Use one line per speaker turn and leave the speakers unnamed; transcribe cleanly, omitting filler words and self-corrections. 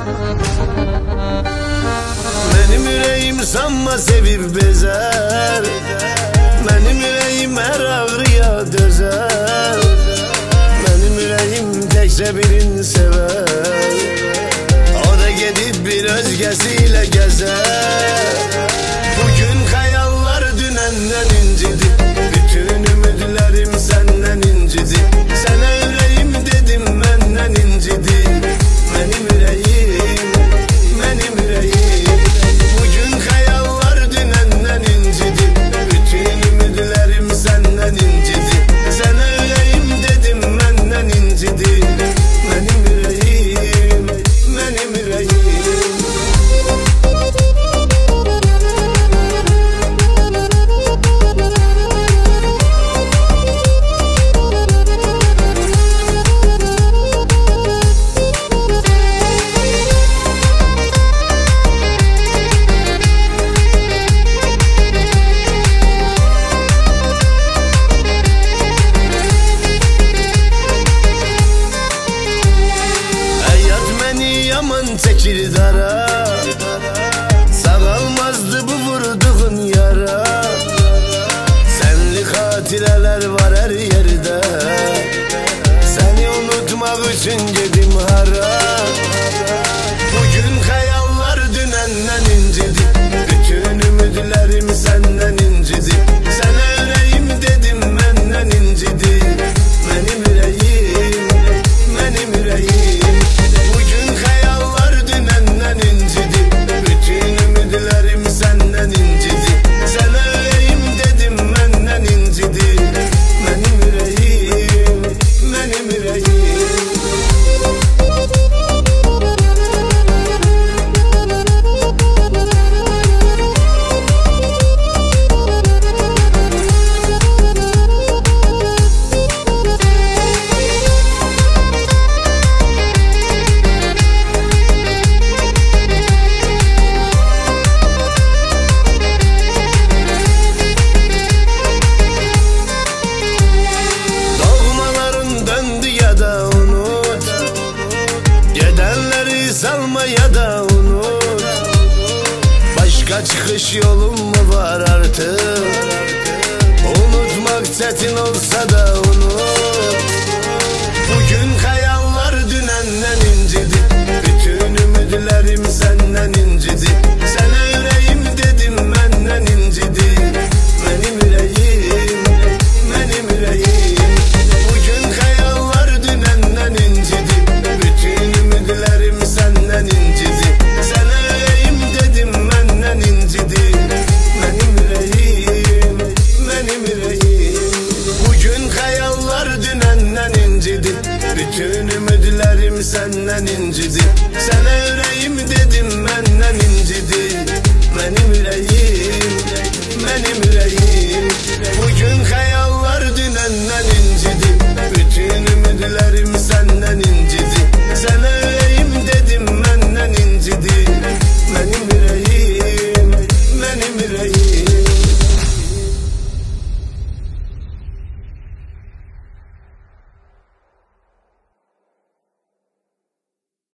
Benim yüreğim sanma sevip bezer, benim yüreğim her ağrıya dözer. Benim yüreğim tekse birini sever, o da gidip bir özgesiyle gezer. Bugün hayallar dünenden incidi, bütün ümitlerim senden incidi. Sana yüreğim dedim benden incidi. Benim yüreğim, benim yüreğim. Bugün hayallar dünenden incidi, bütün ümitlerim senden incidi. Sana yüreğim dedim benden incidi. Benim yüreğim, benim yüreğim. Yaman Tekirdara, sağalmazdı bu vurduğun yara. Senli hatireler var her yerde, seni unutmak için gidim hara. Bugün hayallar dünenden incidi, bütün ümitlerim senden incidi. Sana yüreğim dedim benden incidi. Benim yüreğim, benim yüreğim. Bugün hayallar dünenden incidi, bütün ümitlerim senden incidi. Sana yüreğim dedim benden incidi. Benim yüreğim, benim yüreğim. Salma ya da unut, başka çıkış yolum mu var artık? Unutmak çetin olsa da